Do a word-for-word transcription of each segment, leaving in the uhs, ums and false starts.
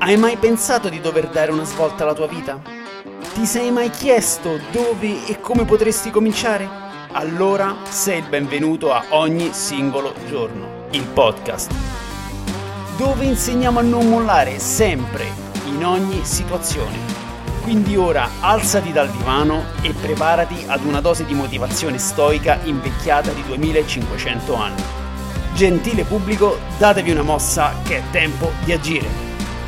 Hai mai pensato di dover dare una svolta alla tua vita? Ti sei mai chiesto dove e come potresti cominciare? Allora sei il benvenuto a Ogni Singolo Giorno, il podcast, dove insegniamo a non mollare sempre, in ogni situazione. Quindi ora alzati dal divano e preparati ad una dose di motivazione stoica invecchiata di duemilacinquecento anni. Gentile pubblico, datevi una mossa che è tempo di agire.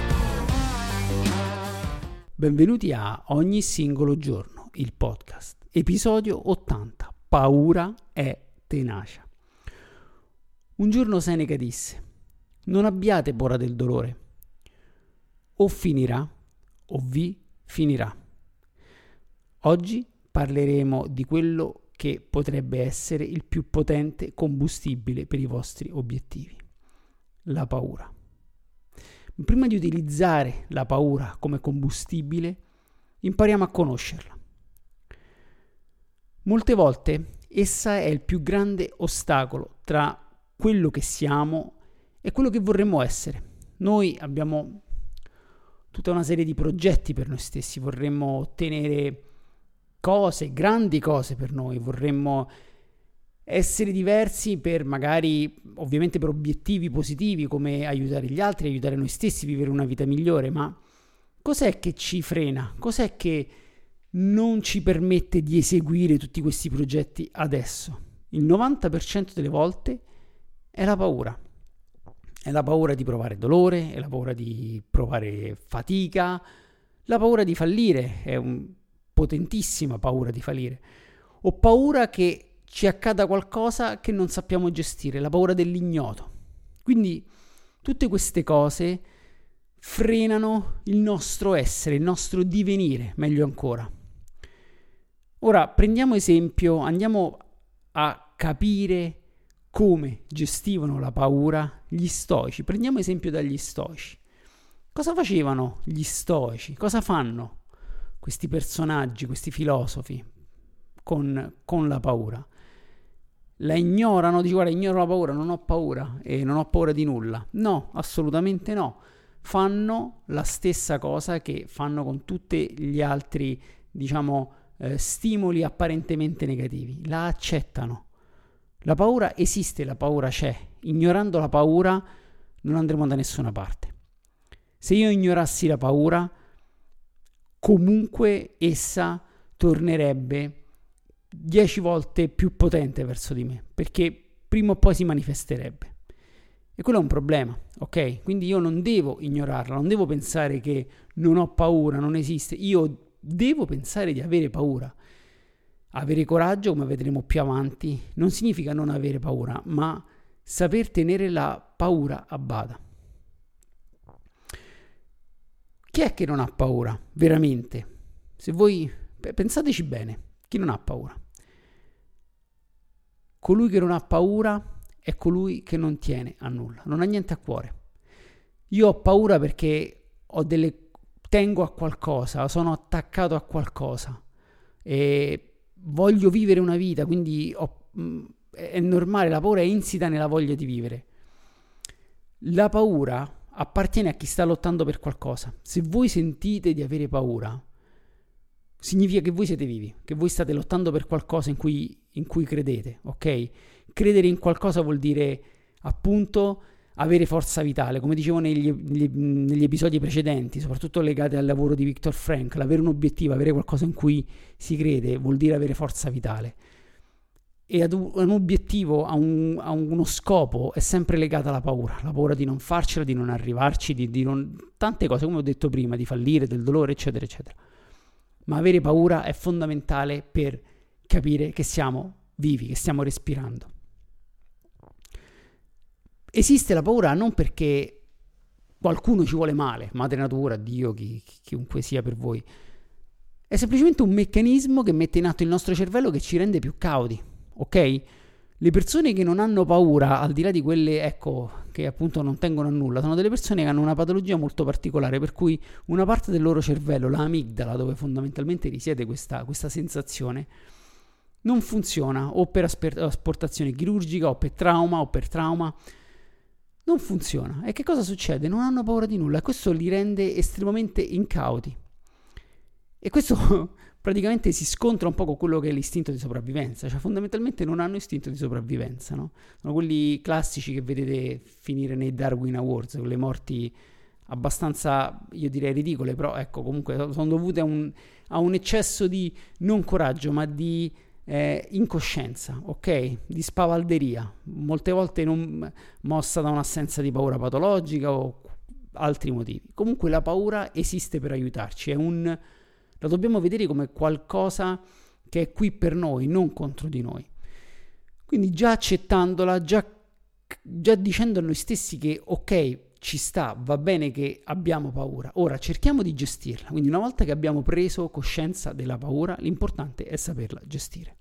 Benvenuti a Ogni Singolo Giorno, il podcast, episodio ottanta. Paura è tenacia. Un giorno Seneca disse: non abbiate paura del dolore, o finirà o vi finirà. Oggi parleremo di quello che potrebbe essere il più potente combustibile per i vostri obiettivi: la paura. Prima di utilizzare la paura come combustibile, impariamo a conoscerla. Molte volte essa è il più grande ostacolo tra quello che siamo e quello che vorremmo essere. Noi abbiamo tutta una serie di progetti per noi stessi, vorremmo ottenere cose, grandi cose per noi, vorremmo essere diversi per magari, ovviamente per obiettivi positivi come aiutare gli altri, aiutare noi stessi, vivere una vita migliore, ma cos'è che ci frena? Cos'è che non ci permette di eseguire tutti questi progetti adesso? Il novanta per cento delle volte è la paura. È la paura di provare dolore, è la paura di provare fatica, la paura di fallire, è una potentissima paura di fallire, o paura che ci accada qualcosa che non sappiamo gestire, la paura dell'ignoto. Quindi tutte queste cose frenano il nostro essere, il nostro divenire, meglio ancora. Ora prendiamo esempio, andiamo a capire come gestivano la paura gli stoici. Prendiamo esempio dagli stoici. Cosa facevano gli stoici? Cosa fanno questi personaggi, questi filosofi con, con la paura? La ignorano, dice guarda, ignoro la paura, non ho paura e non ho paura di nulla. No, assolutamente no. Fanno la stessa cosa che fanno con tutti gli altri, diciamo, eh, stimoli apparentemente negativi. La accettano. La paura esiste, la paura c'è. Ignorando la paura non andremo da nessuna parte. Se io ignorassi la paura, comunque essa tornerebbe dieci volte più potente verso di me, perché prima o poi si manifesterebbe. E quello è un problema, ok? Quindi io non devo ignorarla, non devo pensare che non ho paura, non esiste. Io devo pensare di avere paura. Avere coraggio, come vedremo più avanti, non significa non avere paura, ma saper tenere la paura a bada. Chi è che non ha paura, veramente? Se voi pensateci bene, chi non ha paura? Colui che non ha paura è colui che non tiene a nulla, non ha niente a cuore. Io ho paura perché ho delle, tengo a qualcosa, sono attaccato a qualcosa e voglio vivere una vita, quindi ho, è normale, la paura è insita nella voglia di vivere. La paura appartiene a chi sta lottando per qualcosa. Se voi sentite di avere paura, significa che voi siete vivi, che voi state lottando per qualcosa in cui, in cui credete, ok? Credere in qualcosa vuol dire, appunto, avere forza vitale. Come dicevo negli, negli, negli episodi precedenti, soprattutto legati al lavoro di Viktor Frankl, avere un obiettivo, avere qualcosa in cui si crede, vuol dire avere forza vitale. E ad un, un obiettivo, a, un, a uno scopo, è sempre legata alla paura. La paura di non farcela, di non arrivarci, di, di non, tante cose, come ho detto prima, di fallire, del dolore, eccetera, eccetera. Ma avere paura è fondamentale per capire che siamo vivi, che stiamo respirando. Esiste la paura non perché qualcuno ci vuole male, madre natura, Dio, chi, chi, chiunque sia per voi. È semplicemente un meccanismo che mette in atto il nostro cervello che ci rende più cauti, ok? Le persone che non hanno paura, al di là di quelle, ecco, che appunto non tengono a nulla, sono delle persone che hanno una patologia molto particolare, per cui una parte del loro cervello, la amigdala, dove fondamentalmente risiede questa, questa sensazione, non funziona o per asper- asportazione chirurgica o per trauma o per trauma. Non funziona. E che cosa succede? Non hanno paura di nulla e questo li rende estremamente incauti. E questo praticamente si scontra un po' con quello che è l'istinto di sopravvivenza, cioè fondamentalmente non hanno istinto di sopravvivenza, no? Sono quelli classici che vedete finire nei Darwin Awards, con le morti abbastanza, io direi ridicole, però ecco, comunque sono dovute a un, a un eccesso di non coraggio, ma di eh, incoscienza, ok? Di spavalderia, molte volte non mossa da un'assenza di paura patologica o altri motivi. Comunque la paura esiste per aiutarci, è un... la dobbiamo vedere come qualcosa che è qui per noi, non contro di noi. Quindi già accettandola, già, già dicendo a noi stessi che ok, ci sta, va bene che abbiamo paura, ora cerchiamo di gestirla. Quindi una volta che abbiamo preso coscienza della paura, l'importante è saperla gestire.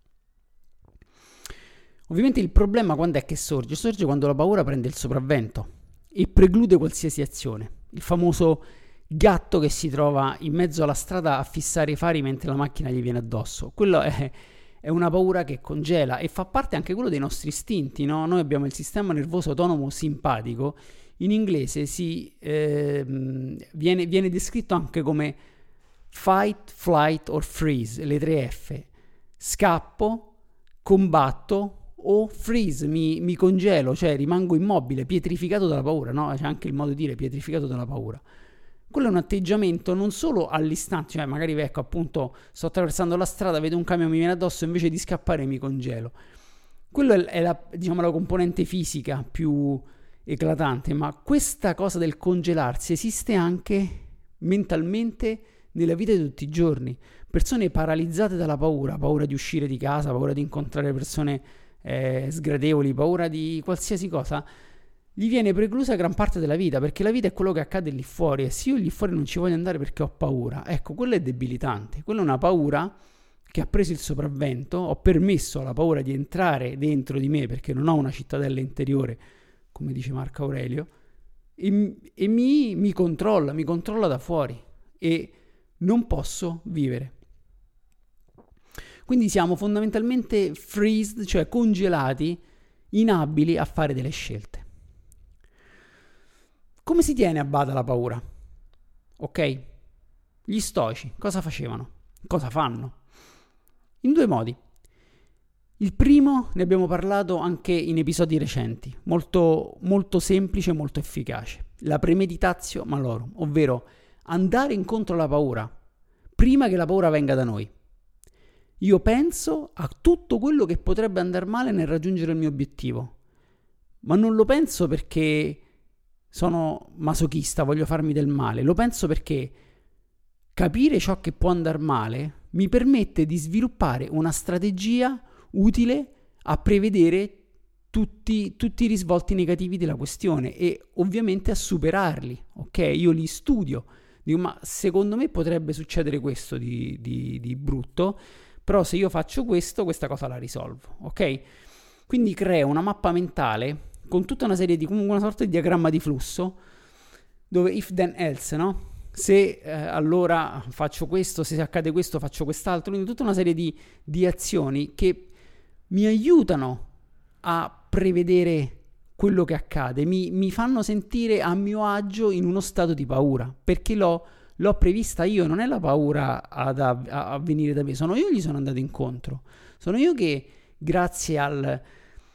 Ovviamente il problema quando è che sorge? Sorge quando la paura prende il sopravvento e preclude qualsiasi azione. Il famoso gatto che si trova in mezzo alla strada a fissare i fari mentre la macchina gli viene addosso. Quello è, è una paura che congela e fa parte anche quello dei nostri istinti, no? Noi abbiamo il sistema nervoso autonomo simpatico, in inglese si, eh, viene, viene descritto anche come fight, flight or freeze, le tre F. Scappo, combatto o freeze, mi, mi congelo, cioè rimango immobile, pietrificato dalla paura, no? C'è anche il modo di dire pietrificato dalla paura. Quello è un atteggiamento non solo all'istante, cioè magari ecco appunto sto attraversando la strada, vedo un camion mi viene addosso, invece di scappare mi congelo. Quello è, è la, diciamo, la componente fisica più eclatante, ma questa cosa del congelarsi esiste anche mentalmente nella vita di tutti i giorni. Persone paralizzate dalla paura, paura di uscire di casa, paura di incontrare persone eh, sgradevoli, paura di qualsiasi cosa, gli viene preclusa gran parte della vita, perché la vita è quello che accade lì fuori e se io lì fuori non ci voglio andare perché ho paura, ecco, quello è debilitante, quella è una paura che ha preso il sopravvento, ho permesso alla paura di entrare dentro di me perché non ho una cittadella interiore, come dice Marco Aurelio, e, e mi, mi controlla, mi controlla da fuori e non posso vivere. Quindi siamo fondamentalmente freezed, cioè congelati, inabili a fare delle scelte. Come si tiene a bada la paura? Ok? Gli stoici cosa facevano? Cosa fanno? In due modi. Il primo ne abbiamo parlato anche in episodi recenti, molto, molto semplice e molto efficace. La premeditatio malorum, ovvero andare incontro alla paura prima che la paura venga da noi. Io penso a tutto quello che potrebbe andare male nel raggiungere il mio obiettivo, ma non lo penso perché sono masochista, voglio farmi del male, lo penso perché capire ciò che può andare male mi permette di sviluppare una strategia utile a prevedere tutti, tutti i risvolti negativi della questione e ovviamente a superarli, ok? Io li studio, dico ma secondo me potrebbe succedere questo di, di, di brutto, però se io faccio questo, questa cosa la risolvo, ok? Quindi creo una mappa mentale con tutta una serie di, una sorta di diagramma di flusso, dove if then else, no? Se eh, allora faccio questo, se accade questo faccio quest'altro, quindi tutta una serie di, di azioni che mi aiutano a prevedere quello che accade, mi, mi fanno sentire a mio agio in uno stato di paura, perché l'ho, l'ho prevista io, non è la paura ad, a, a venire da me, sono io che gli sono andato incontro, sono io che grazie al,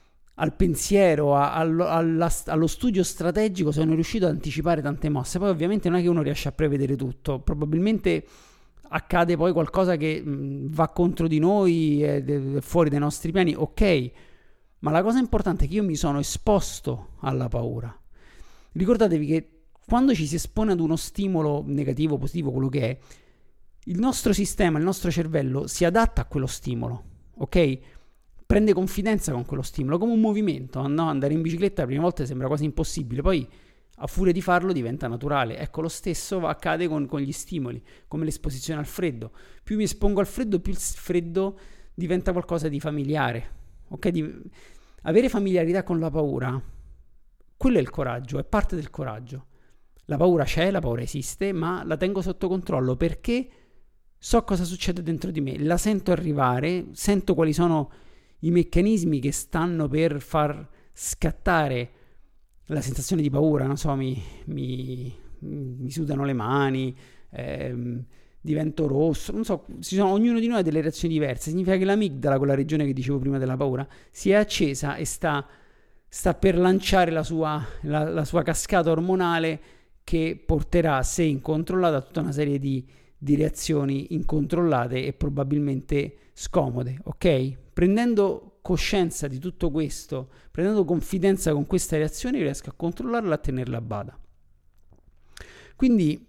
al pensiero, a, al, alla, allo studio strategico sono riuscito ad anticipare tante mosse. Poi ovviamente non è che uno riesce a prevedere tutto, probabilmente accade poi qualcosa che mh, va contro di noi, è, è fuori dai nostri piani, ok, ma la cosa importante è che io mi sono esposto alla paura. Ricordatevi che quando ci si espone ad uno stimolo negativo, positivo, quello che è, il nostro sistema, il nostro cervello si adatta a quello stimolo, ok? Prende confidenza con quello stimolo, come un movimento, no? Andare in bicicletta la prima volta sembra quasi impossibile, poi a furia di farlo diventa naturale. Ecco, lo stesso accade con, con gli stimoli, come l'esposizione al freddo. Più mi espongo al freddo, più il freddo diventa qualcosa di familiare, ok? Di, avere familiarità con la paura, quello è il coraggio, è parte del coraggio. La paura c'è, la paura esiste, ma la tengo sotto controllo perché so cosa succede dentro di me, la sento arrivare, sento quali sono i meccanismi che stanno per far scattare la sensazione di paura, non so, mi, mi, mi sudano le mani, ehm, divento rosso, non so, ci sono, ognuno di noi ha delle reazioni diverse. Significa che l'amigdala, quella regione che dicevo prima della paura, si è accesa e sta, sta per lanciare la sua, la, la sua cascata ormonale che porterà, se incontrollata, a tutta una serie di, di reazioni incontrollate e probabilmente scomode, ok? Prendendo coscienza di tutto questo, prendendo confidenza con questa reazione, riesco a controllarla e a tenerla a bada. Quindi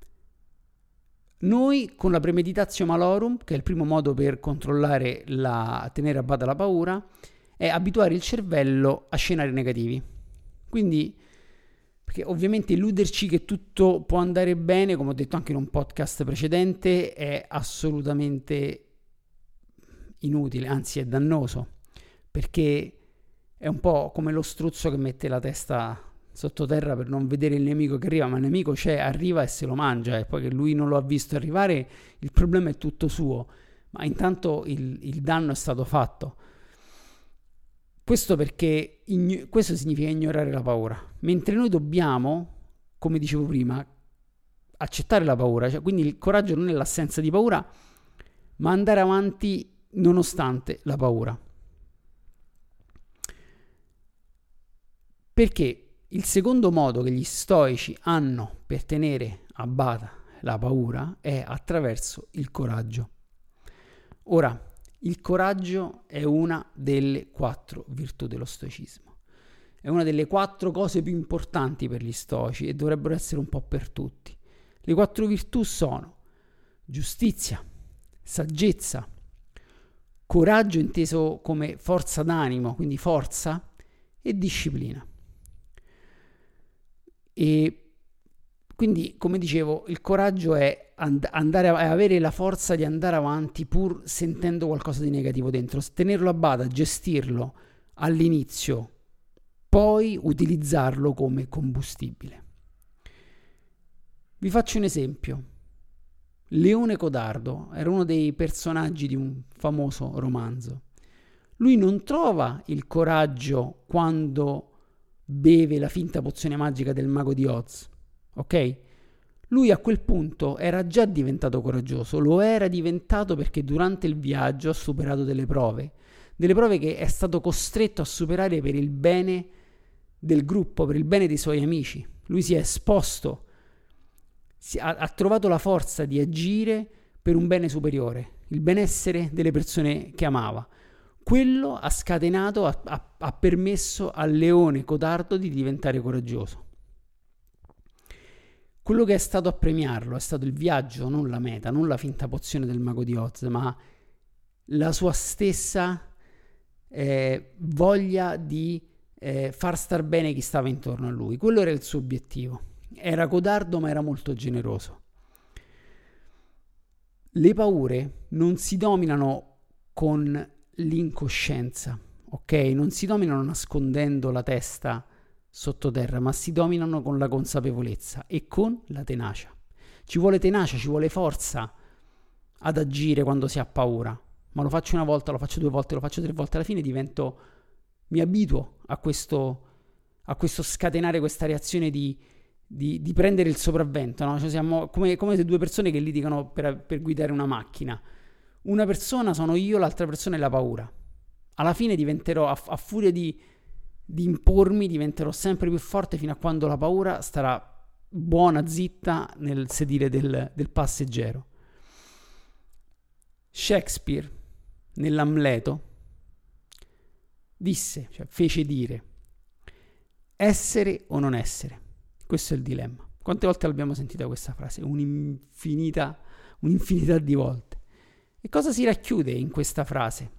noi con la premeditatio malorum, che è il primo modo per controllare la tenere a bada la paura, è abituare il cervello a scenari negativi. Quindi, perché ovviamente illuderci che tutto può andare bene, come ho detto anche in un podcast precedente, è assolutamente inutile, anzi è dannoso, perché è un po' come lo struzzo che mette la testa sottoterra per non vedere il nemico che arriva, ma il nemico c'è, arriva e se lo mangia, e poi che lui non lo ha visto arrivare, il problema è tutto suo, ma intanto il, il danno è stato fatto. Questo perché igno- questo significa ignorare la paura, mentre noi dobbiamo, come dicevo prima, accettare la paura, cioè, quindi il coraggio non è l'assenza di paura, ma andare avanti nonostante la paura. Perché il secondo modo che gli stoici hanno per tenere a bada la paura è attraverso il coraggio. Ora, il coraggio è una delle quattro virtù dello stoicismo. È una delle quattro cose più importanti per gli stoici e dovrebbero essere un po' per tutti. Le quattro virtù sono giustizia, saggezza, coraggio inteso come forza d'animo, quindi forza, e disciplina. E quindi, come dicevo, il coraggio è and- andare a- è avere la forza di andare avanti pur sentendo qualcosa di negativo dentro, tenerlo a bada, gestirlo all'inizio, poi utilizzarlo come combustibile. Vi faccio un esempio. Leone Codardo era uno dei personaggi di un famoso romanzo. Lui non trova il coraggio quando beve la finta pozione magica del mago di Oz, ok? Lui a quel punto era già diventato coraggioso, lo era diventato perché durante il viaggio ha superato delle prove, delle prove che è stato costretto a superare per il bene del gruppo, per il bene dei suoi amici. Lui si è esposto, si ha, ha trovato la forza di agire per un bene superiore, il benessere delle persone che amava. Quello ha scatenato, ha, ha, ha permesso al leone Codardo di diventare coraggioso. Quello che è stato a premiarlo è stato il viaggio, non la meta, non la finta pozione del mago di Oz, ma la sua stessa eh, voglia di eh, far star bene chi stava intorno a lui. Quello era il suo obiettivo. Era codardo, ma era molto generoso. Le paure non si dominano con l'incoscienza, ok? Non si dominano nascondendo la testa sottoterra, ma si dominano con la consapevolezza e con la tenacia. Ci vuole tenacia, ci vuole forza ad agire quando si ha paura. Ma lo faccio una volta, lo faccio due volte, lo faccio tre volte, alla fine divento, mi abituo a questo, a questo scatenare questa reazione di, di, di prendere il sopravvento, no? Cioè siamo come, come se due persone che litigano per, per guidare una macchina. Una persona sono io, l'altra persona è la paura. Alla fine diventerò, a, a furia di, di impormi, diventerò sempre più forte fino a quando la paura starà buona, zitta nel sedile del, del passeggero. Shakespeare, nell'Amleto, disse, cioè fece dire, essere o non essere. Questo è il dilemma. Quante volte l'abbiamo sentita questa frase? Un'infinità, un'infinità di volte. E cosa si racchiude in questa frase?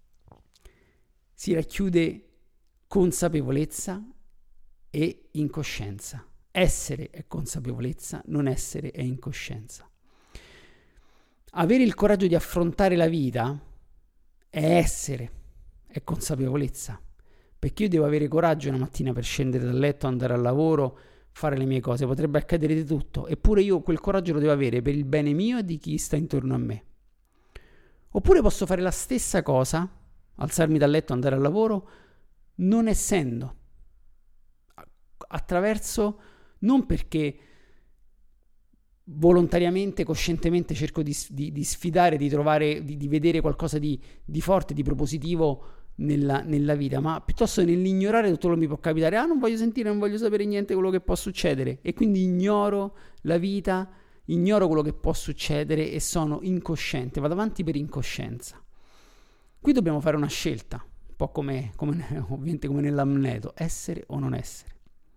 Si racchiude consapevolezza e incoscienza. Essere è consapevolezza, non essere è incoscienza. Avere il coraggio di affrontare la vita è essere, è consapevolezza. Perché io devo avere coraggio una mattina per scendere dal letto, andare al lavoro, fare le mie cose. Potrebbe accadere di tutto. Eppure io quel coraggio lo devo avere per il bene mio e di chi sta intorno a me. Oppure posso fare la stessa cosa, alzarmi dal letto, andare al lavoro, non essendo attraverso, non perché volontariamente, coscientemente cerco di, di, di sfidare, di trovare, di, di vedere qualcosa di, di forte, di propositivo nella, nella vita, ma piuttosto nell'ignorare tutto quello che mi può capitare. Ah, non voglio sentire, non voglio sapere niente di quello che può succedere, e quindi ignoro la vita, ignoro quello che può succedere e sono incosciente, vado avanti per incoscienza. Qui dobbiamo fare una scelta, un po' come, come ovviamente come nell'Amleto, essere o non essere.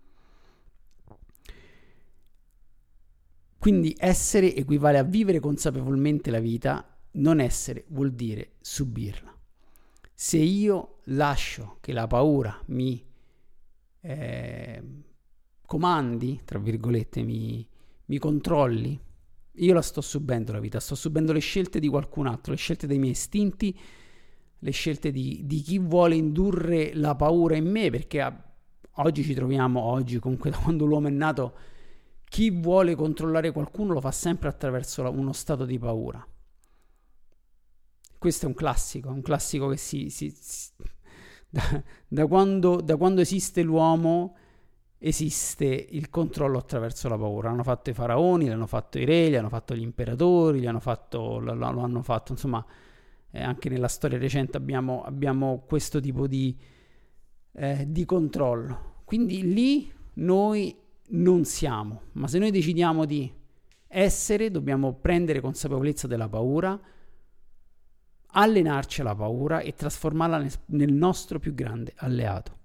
Quindi essere equivale a vivere consapevolmente la vita, non essere vuol dire subirla. Se io lascio che la paura mi eh, comandi, tra virgolette, mi, mi controlli, io la sto subendo la vita, sto subendo le scelte di qualcun altro, le scelte dei miei istinti, le scelte di, di chi vuole indurre la paura in me, perché a, oggi ci troviamo, oggi comunque da quando l'uomo è nato, chi vuole controllare qualcuno lo fa sempre attraverso la, uno stato di paura. Questo è un classico, un classico che si, si, si da, da, quando, da quando esiste l'uomo esiste il controllo attraverso la paura. L'hanno fatto i faraoni, l'hanno fatto i re, l'hanno fatto gli imperatori, l'hanno fatto, lo, lo hanno fatto, insomma, eh, anche nella storia recente abbiamo, abbiamo questo tipo di, eh, di controllo. Quindi lì noi non siamo, ma se noi decidiamo di essere, dobbiamo prendere consapevolezza della paura, allenarci alla paura e trasformarla nel, nel nostro più grande alleato.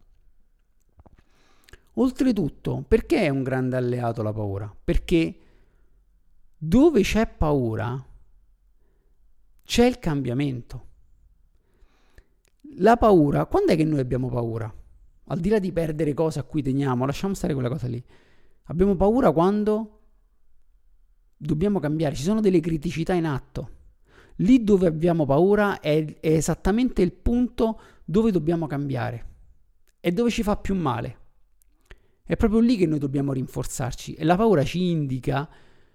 Oltretutto, perché è un grande alleato la paura? Perché dove c'è paura c'è il cambiamento. La paura, quando è che noi abbiamo paura? Al di là di perdere cose a cui teniamo, lasciamo stare quella cosa lì. Abbiamo paura quando dobbiamo cambiare, ci sono delle criticità in atto. Lì dove abbiamo paura è, è esattamente il punto dove dobbiamo cambiare, è dove ci fa più male. È proprio lì che noi dobbiamo rinforzarci, e la paura ci indica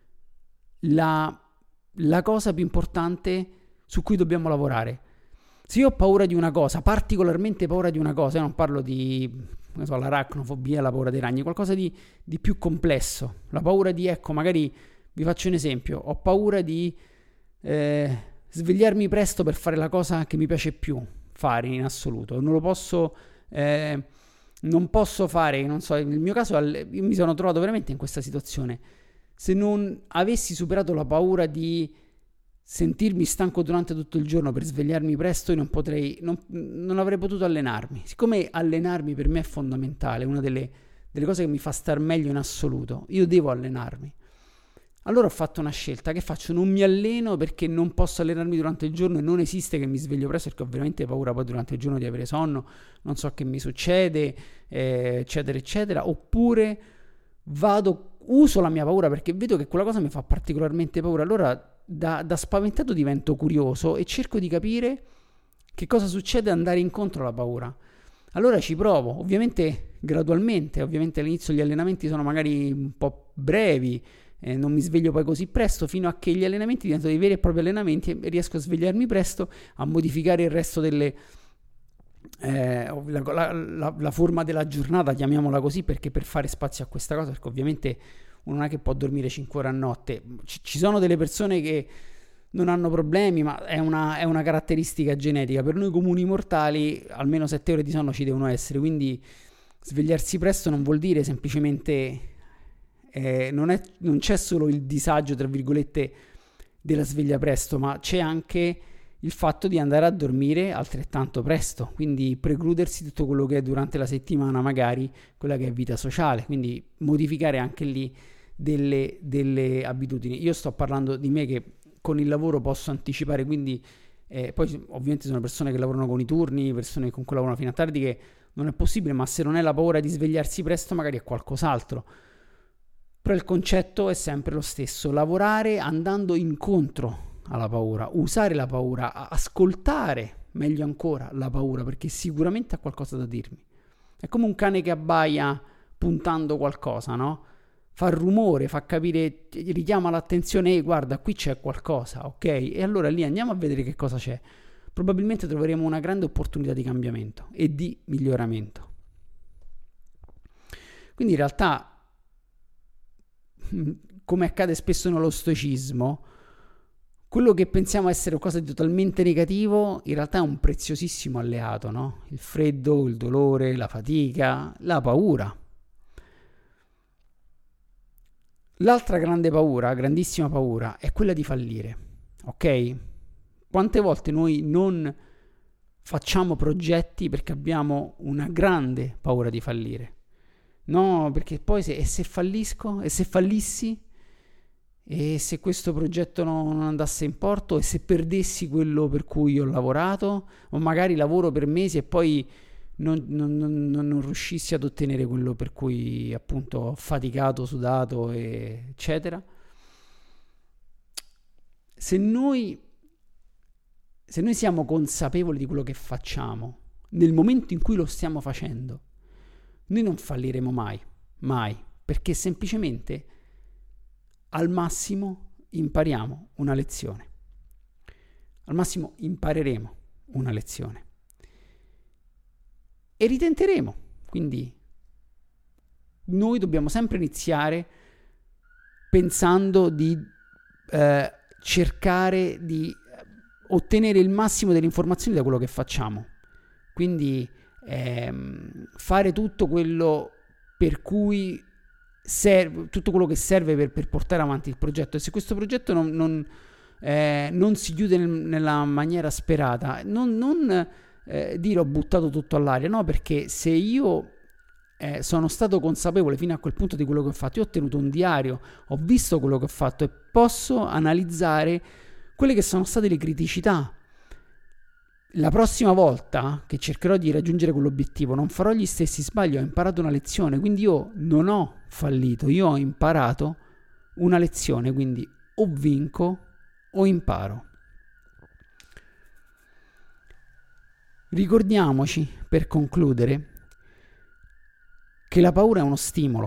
la, la cosa più importante su cui dobbiamo lavorare. Se io ho paura di una cosa, particolarmente paura di una cosa, io non parlo di, non so, l'aracnofobia, la paura dei ragni, qualcosa di, di più complesso. La paura di, ecco, magari vi faccio un esempio, ho paura di eh, svegliarmi presto per fare la cosa che mi piace più fare in assoluto. Non lo posso, eh, non posso fare, non so, nel mio caso io mi sono trovato veramente in questa situazione. Se non avessi superato la paura di sentirmi stanco durante tutto il giorno per svegliarmi presto, io non potrei, non, non avrei potuto allenarmi. Siccome allenarmi per me è fondamentale, una delle, delle cose che mi fa star meglio in assoluto, io devo allenarmi. Allora ho fatto una scelta, che faccio? Non mi alleno perché non posso allenarmi durante il giorno e non esiste che mi sveglio presto, perché ho veramente paura poi durante il giorno di avere sonno, non so che mi succede, eh, eccetera eccetera. Oppure vado, uso la mia paura perché vedo che quella cosa mi fa particolarmente paura, allora Da, da spaventato divento curioso e cerco di capire che cosa succede, andare incontro alla paura. Allora ci provo, ovviamente gradualmente, ovviamente all'inizio gli allenamenti sono magari un po' brevi, eh, non mi sveglio poi così presto, fino a che gli allenamenti diventano dei veri e propri allenamenti e riesco a svegliarmi presto, a modificare il resto delle eh, la, la, la, la forma della giornata, chiamiamola così, perché per fare spazio a questa cosa, perché ovviamente uno non è che può dormire cinque ore a notte. Ci, ci sono delle persone che non hanno problemi, ma è una, è una caratteristica genetica. Per noi comuni mortali almeno sette ore di sonno ci devono essere, quindi svegliarsi presto non vuol dire semplicemente eh, non, è, non c'è solo il disagio tra virgolette della sveglia presto, ma c'è anche il fatto di andare a dormire altrettanto presto, quindi precludersi tutto quello che è durante la settimana, magari quella che è vita sociale, quindi modificare anche lì delle, delle abitudini. Io sto parlando di me che con il lavoro posso anticipare, quindi eh, poi ovviamente sono persone che lavorano con i turni, persone che comunque lavorano fino a tardi, che non è possibile, ma se non è la paura di svegliarsi presto magari è qualcos'altro. Però il concetto è sempre lo stesso, lavorare andando incontro alla paura, usare la paura, ascoltare meglio ancora la paura, perché sicuramente ha qualcosa da dirmi. È come un cane che abbaia puntando qualcosa, no? Fa rumore, fa capire, richiama l'attenzione, ehi, guarda, qui c'è qualcosa, ok? E allora lì andiamo a vedere che cosa c'è. Probabilmente troveremo una grande opportunità di cambiamento e di miglioramento. Quindi in realtà, come accade spesso nello stoicismo, quello che pensiamo essere qualcosa di totalmente negativo, in realtà è un preziosissimo alleato, no? Il freddo, il dolore, la fatica, la paura. L'altra grande paura, grandissima paura, è quella di fallire, ok? Quante volte noi non facciamo progetti perché abbiamo una grande paura di fallire? No, perché poi se, e se fallisco? E se fallissi? E se questo progetto non andasse in porto? E se perdessi quello per cui ho lavorato? O magari lavoro per mesi e poi non, non, non, non riuscissi ad ottenere quello per cui appunto ho faticato, sudato, e eccetera. Se noi, se noi siamo consapevoli di quello che facciamo, nel momento in cui lo stiamo facendo, noi non falliremo mai, mai, perché semplicemente al massimo impariamo una lezione. Al massimo impareremo una lezione. E ritenteremo. Quindi noi dobbiamo sempre iniziare pensando di eh, cercare di ottenere il massimo delle informazioni da quello che facciamo. Quindi ehm, fare tutto quello per cui serve, tutto quello che serve per, per portare avanti il progetto. E se questo progetto non, non, eh, non si chiude nel, nella maniera sperata, non, non eh, dire ho buttato tutto all'aria, no, perché se io eh, sono stato consapevole fino a quel punto di quello che ho fatto, io ho tenuto un diario, ho visto quello che ho fatto e posso analizzare quelle che sono state le criticità. La prossima volta che cercherò di raggiungere quell'obiettivo non farò gli stessi sbagli, ho imparato una lezione, quindi io non ho fallito, io ho imparato una lezione, quindi o vinco o imparo. Ricordiamoci, per concludere, che la paura è uno stimolo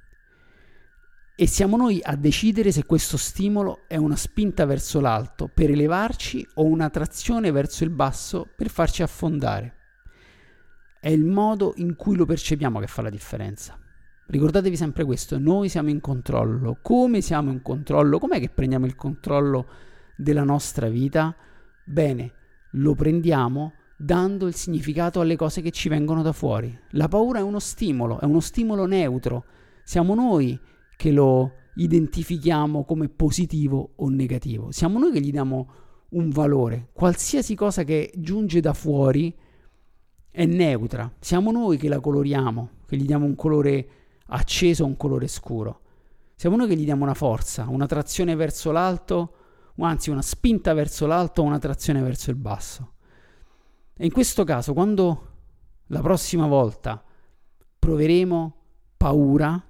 e siamo noi a decidere se questo stimolo è una spinta verso l'alto per elevarci o una trazione verso il basso per farci affondare. È il modo in cui lo percepiamo che fa la differenza. Ricordatevi sempre questo, noi siamo in controllo. Come siamo in controllo? Com'è che prendiamo il controllo della nostra vita? Bene, lo prendiamo dando il significato alle cose che ci vengono da fuori. La paura è uno stimolo, è uno stimolo neutro. Siamo noi che lo identifichiamo come positivo o negativo. Siamo noi che gli diamo un valore. Qualsiasi cosa che giunge da fuori è neutra. Siamo noi che la coloriamo, che gli diamo un colore acceso o un colore scuro. Siamo noi che gli diamo una forza, una trazione verso l'alto, o anzi una spinta verso l'alto o una trazione verso il basso. E in questo caso, quando la prossima volta proveremo paura,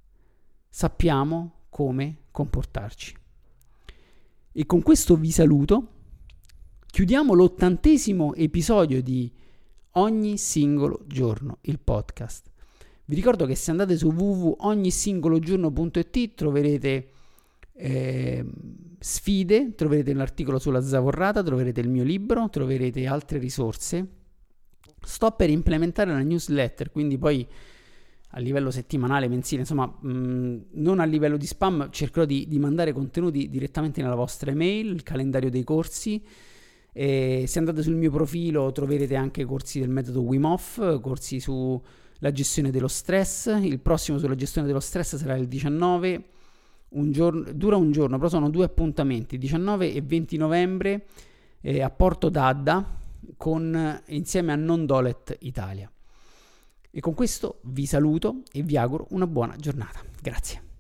sappiamo come comportarci. E con questo vi saluto. Chiudiamo l'ottantesimo episodio di Ogni Singolo Giorno, il podcast. Vi ricordo che se andate su w w w punto ogni singolo giorno punto i t troverete eh, sfide, troverete l'articolo sulla zavorrata, troverete il mio libro, troverete altre risorse. Sto per implementare una newsletter, quindi poi a livello settimanale, mensile, insomma, mh, non a livello di spam, cercherò di, di mandare contenuti direttamente nella vostra email, il calendario dei corsi. E se andate sul mio profilo troverete anche corsi del metodo Wim Hof, corsi sulla gestione dello stress. Il prossimo sulla gestione dello stress sarà il diciannove, un giorno, dura un giorno, però sono due appuntamenti, diciannove e venti novembre, eh, a Porto d'Adda, con, insieme a Non Dolet Italia. E con questo vi saluto e vi auguro una buona giornata. Grazie.